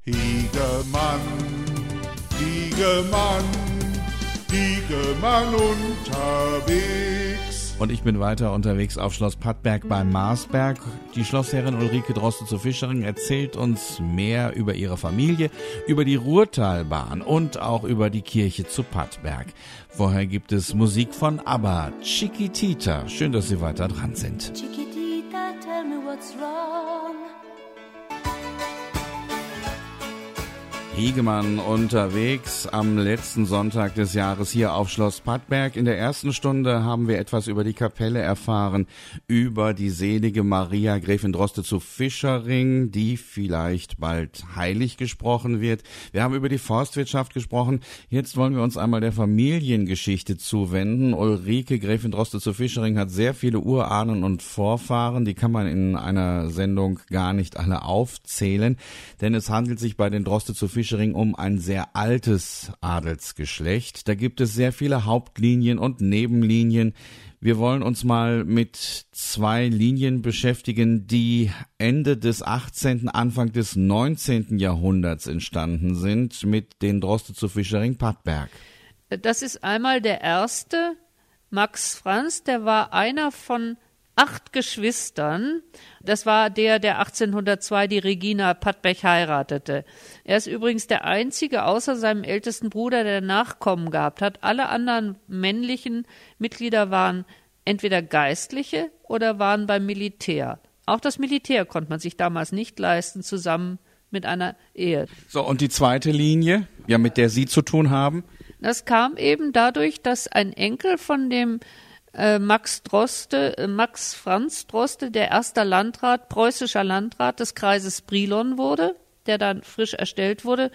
Hegemann, Hegemann, Hegemann unterwegs. Und ich bin weiter unterwegs auf Schloss Pattberg bei Marsberg. Die Schlossherrin Ulrike Droste zu Fischering erzählt uns mehr über ihre Familie, über die Ruhrtalbahn und auch über die Kirche zu Pattberg. Vorher gibt es Musik von ABBA, Chiquitita. Schön, dass Sie weiter dran sind. Chiquitita, tell me what's wrong. Hegemann unterwegs am letzten Sonntag des Jahres hier auf Schloss Pattberg. In der ersten Stunde haben wir etwas über die Kapelle erfahren, über die selige Maria Gräfin Droste zu Fischering, die vielleicht bald heilig gesprochen wird. Wir haben über die Forstwirtschaft gesprochen. Jetzt wollen wir uns einmal der Familiengeschichte zuwenden. Ulrike Gräfin Droste zu Fischering hat sehr viele Urahnen und Vorfahren. Die kann man in einer Sendung gar nicht alle aufzählen, denn es handelt sich bei den Droste zu Fischering um ein sehr altes Adelsgeschlecht. Da gibt es sehr viele Hauptlinien und Nebenlinien. Wir wollen uns mal mit zwei Linien beschäftigen, die Ende des 18., Anfang des 19. Jahrhunderts entstanden sind, mit den Droste zu Fischering-Pattberg. Das ist einmal der erste, Max Franz, der war einer von 8 Geschwistern. Das war der 1802 die Regina Pattberg heiratete. Er ist übrigens der einzige außer seinem ältesten Bruder, der Nachkommen gehabt hat. Alle anderen männlichen Mitglieder waren entweder Geistliche oder waren beim Militär. Auch das Militär konnte man sich damals nicht leisten, zusammen mit einer Ehe. So, und die zweite Linie, ja, mit der Sie zu tun haben? Das kam eben dadurch, dass ein Enkel von dem Max Franz Droste, der erster Landrat, preußischer Landrat des Kreises Brilon wurde, der dann frisch erstellt wurde,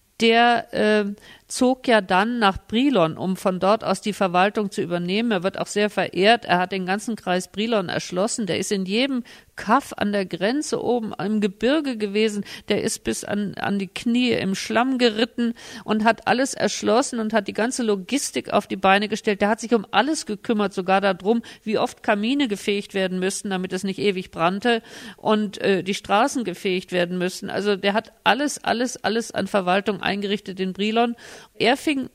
der zog ja dann nach Brilon, um von dort aus die Verwaltung zu übernehmen. Er wird auch sehr verehrt. Er hat den ganzen Kreis Brilon erschlossen. Der ist in jedem Kaff an der Grenze oben im Gebirge gewesen. Der ist bis an die Knie im Schlamm geritten und hat alles erschlossen und hat die ganze Logistik auf die Beine gestellt. Der hat sich um alles gekümmert, sogar darum, wie oft Kamine gefegt werden müssten, damit es nicht ewig brannte, und die Straßen gefegt werden müssten. Also der hat alles an Verwaltung eingerichtet in Brilon. Er fing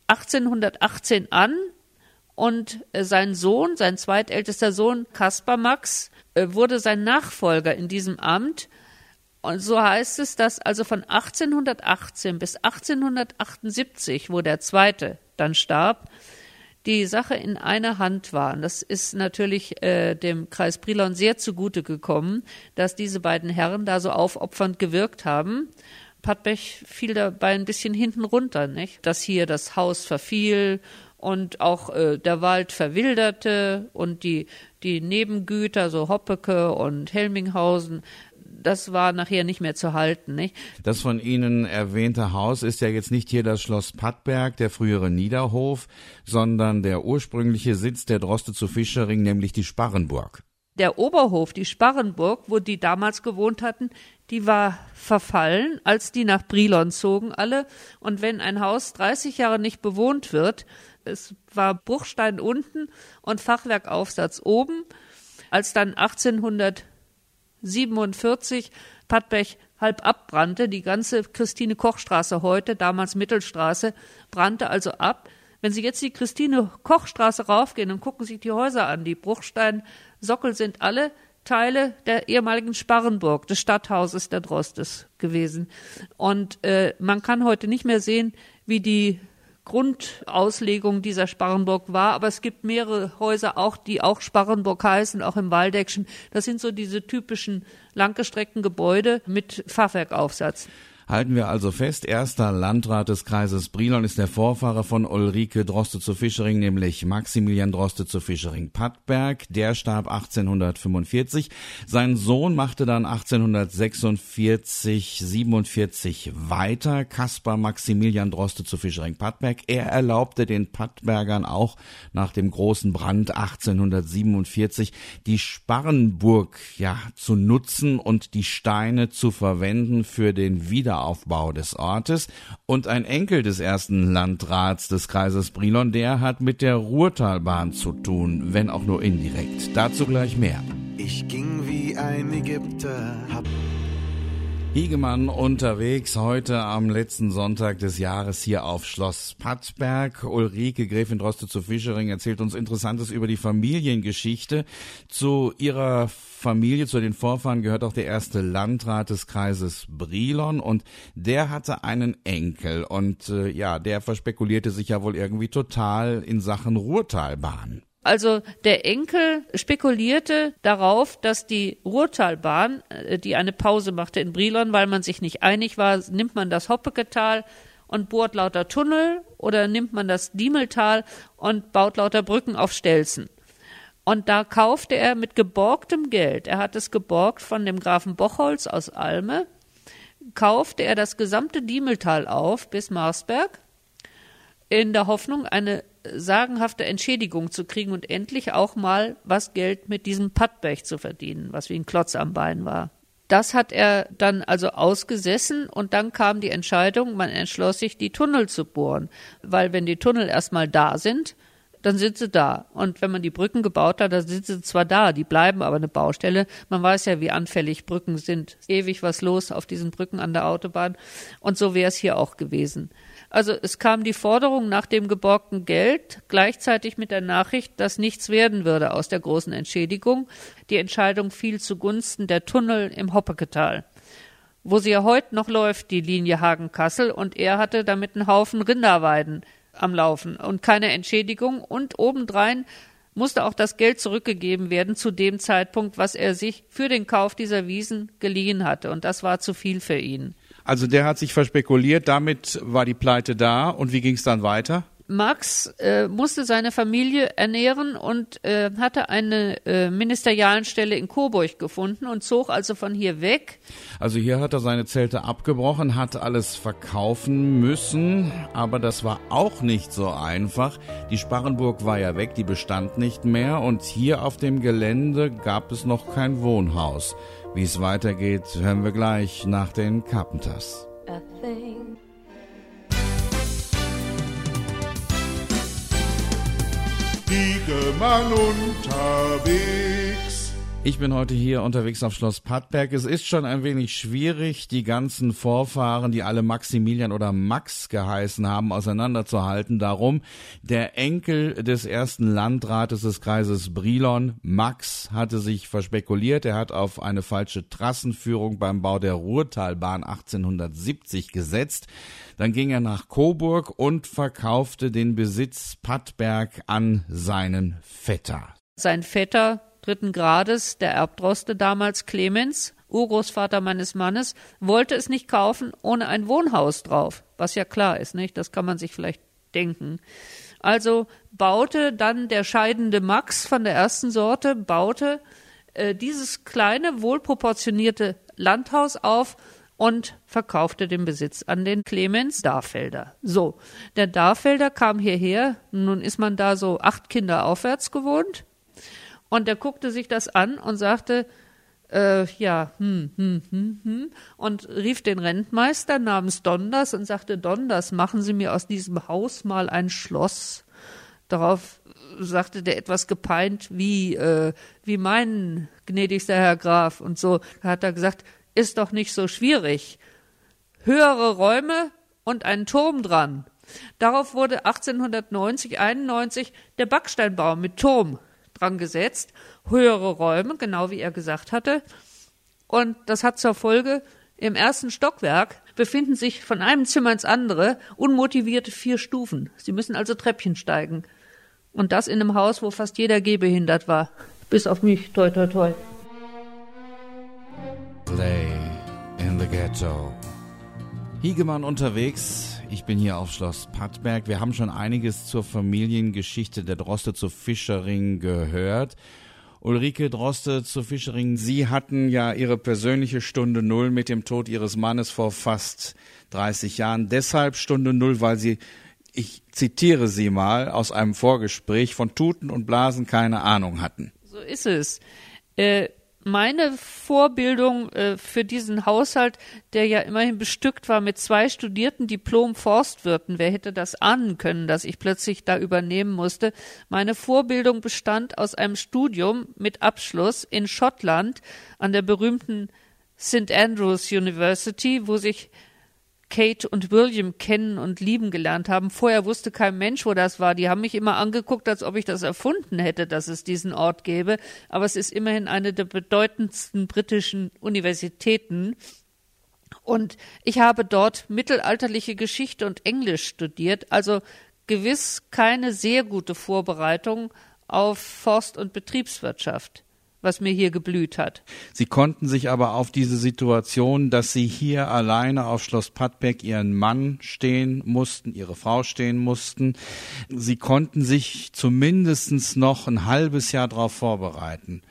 1818 an und sein zweitältester Sohn, Kaspar Max, wurde sein Nachfolger in diesem Amt. Und so heißt es, dass also von 1818 bis 1878, wo der Zweite dann starb, die Sache in einer Hand war. Und das ist natürlich dem Kreis Brilon sehr zugute gekommen, dass diese beiden Herren da so aufopfernd gewirkt haben. Pattberg fiel dabei ein bisschen hinten runter, nicht? Dass hier das Haus verfiel und auch der Wald verwilderte und die Nebengüter, so Hoppeke und Helminghausen, das war nachher nicht mehr zu halten, nicht? Das von Ihnen erwähnte Haus ist ja jetzt nicht hier das Schloss Pattberg, der frühere Niederhof, sondern der ursprüngliche Sitz der Droste zu Fischering, nämlich die Sparrenburg. Der Oberhof, die Sparrenburg, wo die damals gewohnt hatten, die war verfallen, als die nach Brilon zogen alle. Und wenn ein Haus 30 Jahre nicht bewohnt wird, es war Bruchstein unten und Fachwerkaufsatz oben, als dann 1847 Pattberg halb abbrannte, die ganze Christine-Koch-Straße heute, damals Mittelstraße, brannte also ab. Wenn Sie jetzt die Christine-Koch-Straße raufgehen und gucken sich die Häuser an, die Bruchsteinsockel sind alle Teile der ehemaligen Sparrenburg, des Stadthauses der Drostes gewesen. Und man kann heute nicht mehr sehen, wie die Grundauslegung dieser Sparrenburg war, aber es gibt mehrere Häuser auch, die auch Sparrenburg heißen, auch im Waldeckschen. Das sind so diese typischen langgestreckten Gebäude mit Fachwerkaufsatz. Halten wir also fest, erster Landrat des Kreises Brilon ist der Vorfahre von Ulrike Droste zu Fischering, nämlich Maximilian Droste zu Fischering-Pattberg. Der starb 1845. Sein Sohn machte dann 1846 weiter, Kaspar Maximilian Droste zu Fischering-Pattberg. Er erlaubte den Pattbergern auch nach dem großen Brand 1847 die Sparrenburg zu nutzen und die Steine zu verwenden für den Wiederaufbau des Ortes. Und ein Enkel des ersten Landrats des Kreises Brilon, der hat mit der Ruhrtalbahn zu tun, wenn auch nur indirekt. Dazu gleich mehr. Ich ging wie ein Ägypter, Hiegemann unterwegs heute am letzten Sonntag des Jahres hier auf Schloss Pattberg. Ulrike Gräfin Droste zu Fischering erzählt uns Interessantes über die Familiengeschichte. Zu ihrer Familie, zu den Vorfahren gehört auch der erste Landrat des Kreises Brilon und der hatte einen Enkel und der verspekulierte sich ja wohl irgendwie total in Sachen Ruhrtalbahn. Also der Enkel spekulierte darauf, dass die Ruhrtalbahn, die eine Pause machte in Brilon, weil man sich nicht einig war, nimmt man das Hoppeketal und bohrt lauter Tunnel oder nimmt man das Diemeltal und baut lauter Brücken auf Stelzen. Und da kaufte er mit geborgtem Geld, er hat es geborgt von dem Grafen Bochholz aus Alme, kaufte er das gesamte Diemeltal auf bis Marsberg, in der Hoffnung, eine sagenhafte Entschädigung zu kriegen und endlich auch mal was Geld mit diesem Pattberg zu verdienen, was wie ein Klotz am Bein war. Das hat er dann also ausgesessen und dann kam die Entscheidung, man entschloss sich, die Tunnel zu bohren, weil wenn die Tunnel erstmal da sind, dann sind sie da. Und wenn man die Brücken gebaut hat, dann sind sie zwar da, die bleiben aber eine Baustelle. Man weiß ja, wie anfällig Brücken sind. Ewig was los auf diesen Brücken an der Autobahn. Und so wäre es hier auch gewesen. Also es kam die Forderung nach dem geborgten Geld, gleichzeitig mit der Nachricht, dass nichts werden würde aus der großen Entschädigung. Die Entscheidung fiel zugunsten der Tunnel im Hoppeketal, wo sie ja heute noch läuft, die Linie Hagen-Kassel. Und er hatte damit einen Haufen Rinderweiden am Laufen und keine Entschädigung. Und obendrein musste auch das Geld zurückgegeben werden zu dem Zeitpunkt, was er sich für den Kauf dieser Wiesen geliehen hatte. Und das war zu viel für ihn. Also der hat sich verspekuliert, damit war die Pleite da. Und wie ging es dann weiter? Max musste seine Familie ernähren und hatte eine ministerialen Stelle in Coburg gefunden und zog also von hier weg. Also hier hat er seine Zelte abgebrochen, hat alles verkaufen müssen, aber das war auch nicht so einfach. Die Sparrenburg war ja weg, die bestand nicht mehr und hier auf dem Gelände gab es noch kein Wohnhaus. Wie es weitergeht, hören wir gleich nach den Carpenters. Hiegemann unterwegs. Ich bin heute hier unterwegs auf Schloss Pattberg. Es ist schon ein wenig schwierig, die ganzen Vorfahren, die alle Maximilian oder Max geheißen haben, auseinanderzuhalten. Darum, der Enkel des ersten Landrates des Kreises Brilon, Max, hatte sich verspekuliert. Er hat auf eine falsche Trassenführung beim Bau der Ruhrtalbahn 1870 gesetzt. Dann ging er nach Coburg und verkaufte den Besitz Pattberg an seinen Vetter. Sein Vetter dritten Grades, der Erbdroste damals, Clemens, Urgroßvater meines Mannes, wollte es nicht kaufen ohne ein Wohnhaus drauf, was ja klar ist, nicht? Das kann man sich vielleicht denken. Also baute dann der scheidende Max von der ersten Sorte, dieses kleine, wohlproportionierte Landhaus auf und verkaufte den Besitz an den Clemens Darfelder. So, der Darfelder kam hierher, nun ist man da so 8 Kinder aufwärts gewohnt. Und er guckte sich das an und sagte, und rief den Rentmeister namens Donders und sagte, Donders, machen Sie mir aus diesem Haus mal ein Schloss. Darauf sagte der etwas gepeint, wie mein gnädigster Herr Graf und so. Da hat er gesagt, ist doch nicht so schwierig. Höhere Räume und ein Turm dran. Darauf wurde 1891 der Backsteinbau mit Turm dran gesetzt, höhere Räume, genau wie er gesagt hatte. Und das hat zur Folge, im ersten Stockwerk befinden sich von einem Zimmer ins andere unmotivierte 4 Stufen. Sie müssen also Treppchen steigen. Und das in einem Haus, wo fast jeder gehbehindert war. Bis auf mich, toi toi toi. Play in the Ghetto. Hiegemann unterwegs. Ich bin hier auf Schloss Pattberg. Wir haben schon einiges zur Familiengeschichte der Droste zu Fischering gehört. Ulrike Droste zu Fischering, Sie hatten ja Ihre persönliche Stunde Null mit dem Tod Ihres Mannes vor fast 30 Jahren. Deshalb Stunde Null, weil Sie, ich zitiere Sie mal aus einem Vorgespräch, von Tuten und Blasen keine Ahnung hatten. So ist es. Meine Vorbildung für diesen Haushalt, der ja immerhin bestückt war mit 2 studierten Diplom-Forstwirten, wer hätte das ahnen können, dass ich plötzlich da übernehmen musste? Meine Vorbildung bestand aus einem Studium mit Abschluss in Schottland an der berühmten St. Andrews University, wo sich Kate und William kennen und lieben gelernt haben. Vorher wusste kein Mensch, wo das war. Die haben mich immer angeguckt, als ob ich das erfunden hätte, dass es diesen Ort gäbe. Aber es ist immerhin eine der bedeutendsten britischen Universitäten. Und ich habe dort mittelalterliche Geschichte und Englisch studiert. Also gewiss keine sehr gute Vorbereitung auf Forst- und Betriebswirtschaft, was mir hier geblüht hat. Sie konnten sich aber auf diese Situation, dass Sie hier alleine auf Schloss Padbeck Ihren Mann stehen mussten, Ihre Frau stehen mussten, Sie konnten sich zumindest noch ein halbes Jahr darauf vorbereiten.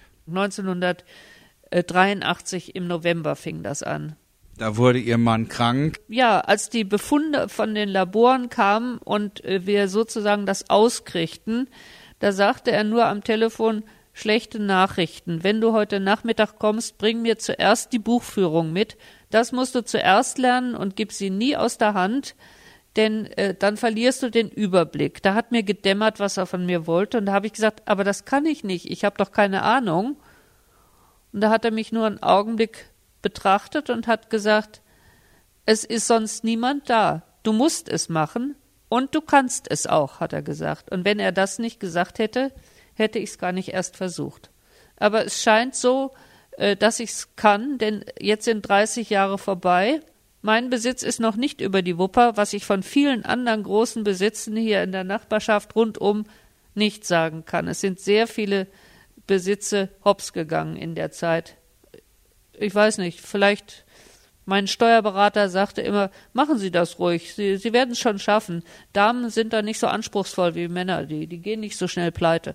1983 im November fing das an. Da wurde Ihr Mann krank. Ja, als die Befunde von den Laboren kamen und wir sozusagen das auskriegten, da sagte er nur am Telefon: Schlechte Nachrichten. Wenn du heute Nachmittag kommst, bring mir zuerst die Buchführung mit. Das musst du zuerst lernen und gib sie nie aus der Hand, denn dann verlierst du den Überblick. Da hat mir gedämmert, was er von mir wollte, und da habe ich gesagt, aber das kann ich nicht, ich habe doch keine Ahnung. Und da hat er mich nur einen Augenblick betrachtet und hat gesagt, es ist sonst niemand da. Du musst es machen und du kannst es auch, hat er gesagt. Und wenn er das nicht gesagt hätte, hätte ich es gar nicht erst versucht. Aber es scheint so, dass ich es kann, denn jetzt sind 30 Jahre vorbei. Mein Besitz ist noch nicht über die Wupper, was ich von vielen anderen großen Besitzen hier in der Nachbarschaft rundum nicht sagen kann. Es sind sehr viele Besitze hops gegangen in der Zeit. Ich weiß nicht, vielleicht mein Steuerberater sagte immer, machen Sie das ruhig, Sie werden es schon schaffen. Damen sind da nicht so anspruchsvoll wie Männer, die gehen nicht so schnell pleite.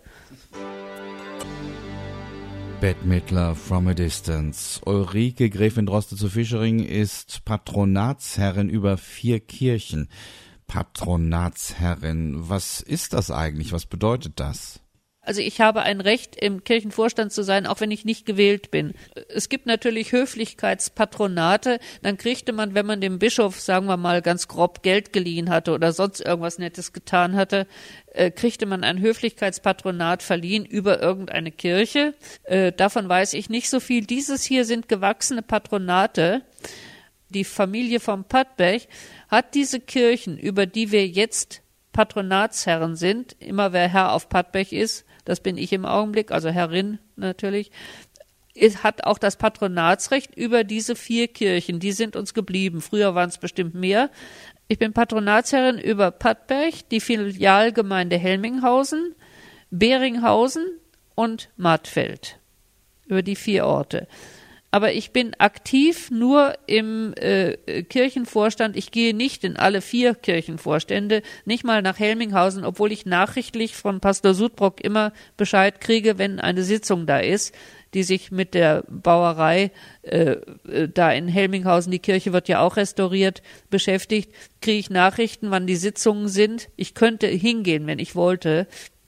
Bette Midler from a distance. Ulrike Gräfin Droste zu Fischering ist Patronatsherrin über 4 Kirchen. Patronatsherrin, was ist das eigentlich? Was bedeutet das? Also ich habe ein Recht, im Kirchenvorstand zu sein, auch wenn ich nicht gewählt bin. Es gibt natürlich Höflichkeitspatronate. Dann kriegte man, wenn man dem Bischof, sagen wir mal, ganz grob Geld geliehen hatte oder sonst irgendwas Nettes getan hatte, kriegte man ein Höflichkeitspatronat verliehen über irgendeine Kirche. Davon weiß ich nicht so viel. Dieses hier sind gewachsene Patronate. Die Familie vom Padberg hat diese Kirchen, über die wir jetzt Patronatsherren sind, immer wer Herr auf Padberg ist, das bin ich im Augenblick, also Herrin natürlich, hat auch das Patronatsrecht über diese 4 Kirchen, die sind uns geblieben. Früher waren es bestimmt mehr. Ich bin Patronatsherrin über Padberg, die Filialgemeinde Helminghausen, Beringhausen und Mattfeld, über die 4 Orte. Aber ich bin aktiv nur im Kirchenvorstand. Ich gehe nicht in alle 4 Kirchenvorstände, nicht mal nach Helminghausen, obwohl ich nachrichtlich von Pastor Sudbrock immer Bescheid kriege, wenn eine Sitzung da ist, die sich mit der Bauerei da in Helminghausen, die Kirche wird ja auch restauriert, beschäftigt, kriege ich Nachrichten, wann die Sitzungen sind. Ich könnte hingehen, wenn ich wollte.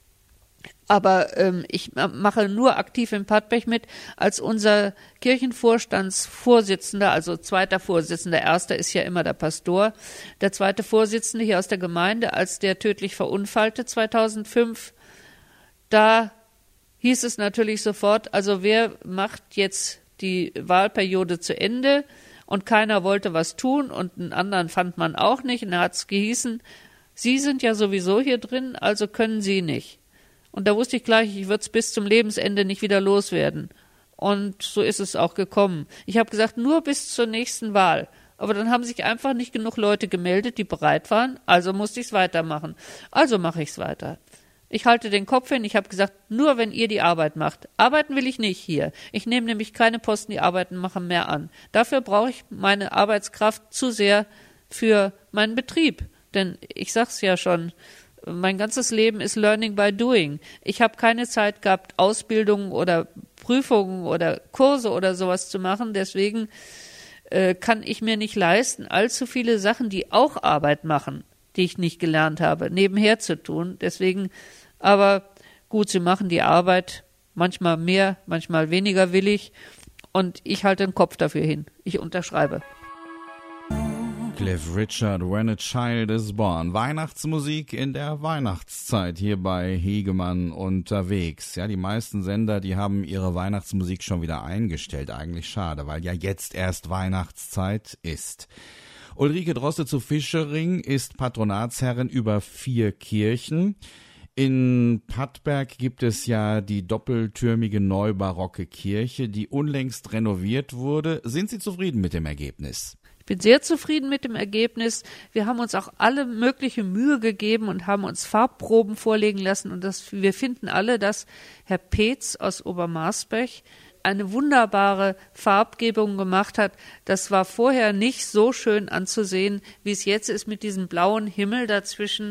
Aber ich mache nur aktiv im Padberg mit, als unser Kirchenvorstandsvorsitzender, also zweiter Vorsitzender, erster ist ja immer der Pastor, der zweite Vorsitzende hier aus der Gemeinde, als der tödlich verunfallte 2005, da hieß es natürlich sofort, also wer macht jetzt die Wahlperiode zu Ende, und keiner wollte was tun und einen anderen fand man auch nicht, und da hat es gehießen, Sie sind ja sowieso hier drin, also können Sie nicht. Und da wusste ich gleich, ich würde es bis zum Lebensende nicht wieder loswerden. Und so ist es auch gekommen. Ich habe gesagt, nur bis zur nächsten Wahl. Aber dann haben sich einfach nicht genug Leute gemeldet, die bereit waren. Also musste ich es weitermachen. Also mache ich es weiter. Ich halte den Kopf hin. Ich habe gesagt, nur wenn ihr die Arbeit macht. Arbeiten will ich nicht hier. Ich nehme nämlich keine Posten, die Arbeiten machen, mehr an. Dafür brauche ich meine Arbeitskraft zu sehr für meinen Betrieb. Denn ich sag's ja schon, mein ganzes Leben ist Learning by Doing. Ich habe keine Zeit gehabt, Ausbildungen oder Prüfungen oder Kurse oder sowas zu machen. Deswegen kann ich mir nicht leisten, allzu viele Sachen, die auch Arbeit machen, die ich nicht gelernt habe, nebenher zu tun. Deswegen, aber gut, sie machen die Arbeit manchmal mehr, manchmal weniger willig. Und ich halte den Kopf dafür hin. Ich unterschreibe. Cliff Richard, When a Child is Born. Weihnachtsmusik in der Weihnachtszeit hier bei Hegemann unterwegs. Ja, die meisten Sender, die haben ihre Weihnachtsmusik schon wieder eingestellt. Eigentlich schade, weil ja jetzt erst Weihnachtszeit ist. Ulrike Droste zu Fischering ist Patronatsherrin über 4 Kirchen. In Padberg gibt es ja die doppeltürmige neubarocke Kirche, die unlängst renoviert wurde. Sind Sie zufrieden mit dem Ergebnis? Ich bin sehr zufrieden mit dem Ergebnis. Wir haben uns auch alle mögliche Mühe gegeben und haben uns Farbproben vorlegen lassen. Und wir finden alle, dass Herr Peetz aus Obermarsbech eine wunderbare Farbgebung gemacht hat. Das war vorher nicht so schön anzusehen, wie es jetzt ist mit diesem blauen Himmel dazwischen.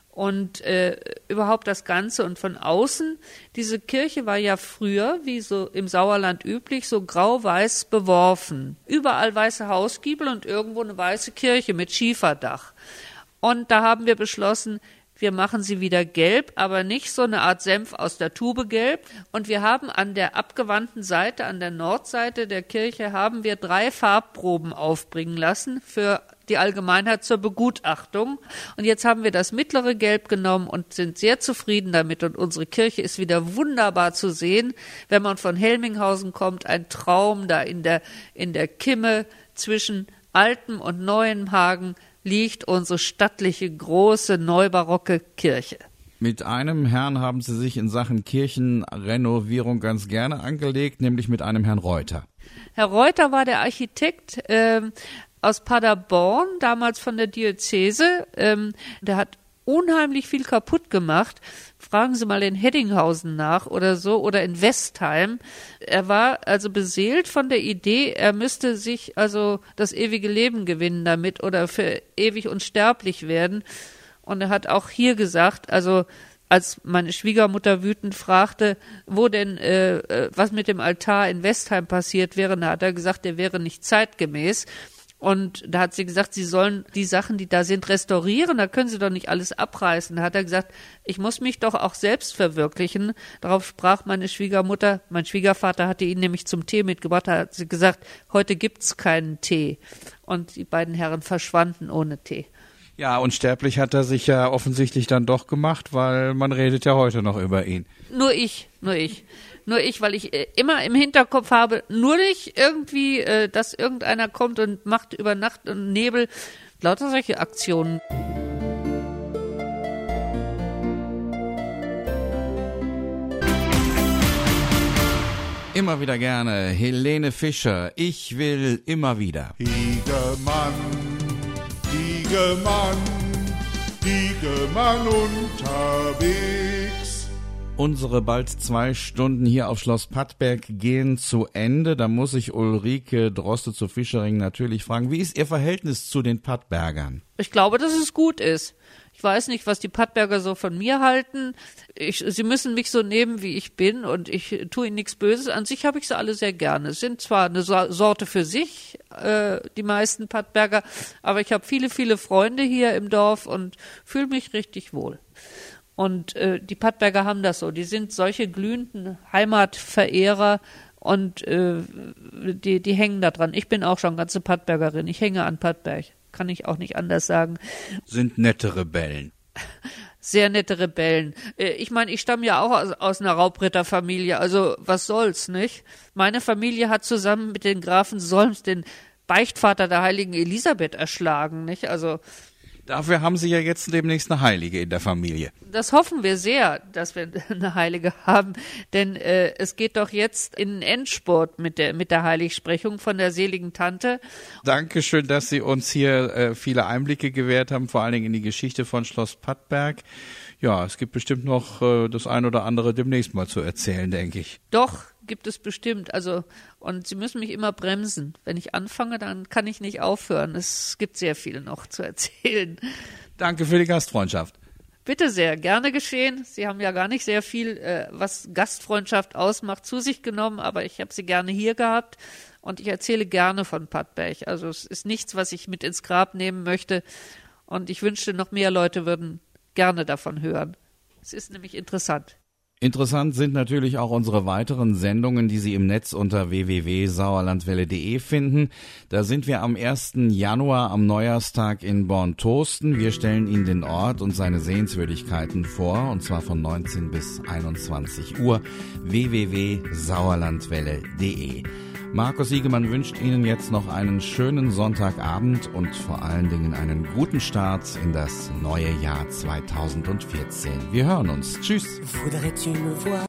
Und überhaupt das Ganze und von außen, diese Kirche war ja früher, wie so im Sauerland üblich, so grau-weiß beworfen. Überall weiße Hausgiebel und irgendwo eine weiße Kirche mit Schieferdach. Und da haben wir beschlossen, wir machen sie wieder gelb, aber nicht so eine Art Senf aus der Tube gelb. Und wir haben an der abgewandten Seite, an der Nordseite der Kirche, haben wir 3 Farbproben aufbringen lassen für die Allgemeinheit zur Begutachtung. Und jetzt haben wir das mittlere Gelb genommen und sind sehr zufrieden damit. Und unsere Kirche ist wieder wunderbar zu sehen. Wenn man von Helminghausen kommt, ein Traum da in der Kimme zwischen altem und neuem Hagen liegt unsere stattliche, große, neubarocke Kirche. Mit einem Herrn haben Sie sich in Sachen Kirchenrenovierung ganz gerne angelegt, nämlich mit einem Herrn Reuter. Herr Reuter war der Architekt aus Paderborn, damals von der Diözese. Der hat unheimlich viel kaputt gemacht. Fragen Sie mal in Heddinghausen nach oder so oder in Westheim. Er war also beseelt von der Idee, er müsste sich also das ewige Leben gewinnen damit oder für ewig unsterblich werden. Und er hat auch hier gesagt, also als meine Schwiegermutter wütend fragte, wo denn was mit dem Altar in Westheim passiert wäre, da hat er gesagt, der wäre nicht zeitgemäß. Und da hat sie gesagt, sie sollen die Sachen, die da sind, restaurieren, da können sie doch nicht alles abreißen. Da hat er gesagt, ich muss mich doch auch selbst verwirklichen. Darauf sprach meine Schwiegermutter, mein Schwiegervater hatte ihn nämlich zum Tee mitgebracht, da hat sie gesagt, heute gibt's keinen Tee. Und die beiden Herren verschwanden ohne Tee. Ja, unsterblich hat er sich ja offensichtlich dann doch gemacht, weil man redet ja heute noch über ihn. Nur ich, weil ich immer im Hinterkopf habe, nur nicht irgendwie, dass irgendeiner kommt und macht über Nacht und Nebel, lauter solche Aktionen. Immer wieder gerne Helene Fischer, ich will immer wieder. Hegemann, Hegemann, Hegemann unterwegs. Unsere bald 2 Stunden hier auf Schloss Padberg gehen zu Ende. Da muss ich Ulrike Droste zu Fischering natürlich fragen, wie ist Ihr Verhältnis zu den Padbergern? Ich glaube, dass es gut ist. Ich weiß nicht, was die Padberger so von mir halten. Sie müssen mich so nehmen, wie ich bin und ich tue ihnen nichts Böses. An sich habe ich sie alle sehr gerne. Es sind zwar eine Sorte für sich, die meisten Padberger, aber ich habe viele, viele Freunde hier im Dorf und fühle mich richtig wohl. Und die Padberger haben das so. Die sind solche glühenden Heimatverehrer und die hängen da dran. Ich bin auch schon ganze Padbergerin. Ich hänge an Padberg. Kann ich auch nicht anders sagen. Sind nette Rebellen. Sehr nette Rebellen. Ich meine, ich stamme ja auch aus einer Raubritterfamilie. Also was soll's, nicht? Meine Familie hat zusammen mit den Grafen Solms den Beichtvater der heiligen Elisabeth erschlagen, nicht? Also dafür haben Sie ja jetzt demnächst eine Heilige in der Familie. das hoffen wir sehr, dass wir eine Heilige haben, denn es geht doch jetzt in den Endspurt mit der Heiligsprechung von der seligen Tante. Dankeschön, dass Sie uns hier viele Einblicke gewährt haben, vor allen Dingen in die Geschichte von Schloss Padberg. Ja, es gibt bestimmt noch das ein oder andere demnächst mal zu erzählen, denke ich. Doch, gibt es bestimmt. Also, und Sie müssen mich immer bremsen. Wenn ich anfange, dann kann ich nicht aufhören. Es gibt sehr viel noch zu erzählen. Danke für die Gastfreundschaft. Bitte sehr, gerne geschehen. Sie haben ja gar nicht sehr viel, was Gastfreundschaft ausmacht, zu sich genommen, aber ich habe Sie gerne hier gehabt und ich erzähle gerne von Padberg. Also es ist nichts, was ich mit ins Grab nehmen möchte und ich wünschte, noch mehr Leute würden gerne davon hören. Es ist nämlich interessant. Interessant sind natürlich auch unsere weiteren Sendungen, die Sie im Netz unter www.sauerlandwelle.de finden. Da sind wir am 1. Januar am Neujahrstag in Borntosten. Wir stellen Ihnen den Ort und seine Sehenswürdigkeiten vor, und zwar von 19 bis 21 Uhr. www.sauerlandwelle.de. Markus Siegemann wünscht Ihnen jetzt noch einen schönen Sonntagabend und vor allen Dingen einen guten Start in das neue Jahr 2014. Wir hören uns. Tschüss.